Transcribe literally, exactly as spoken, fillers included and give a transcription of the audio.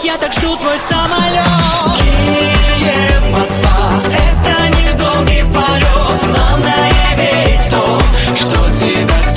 я так жду твой самолет. Киев, Москва, это недолгий полет. Главное верить в то, что тебя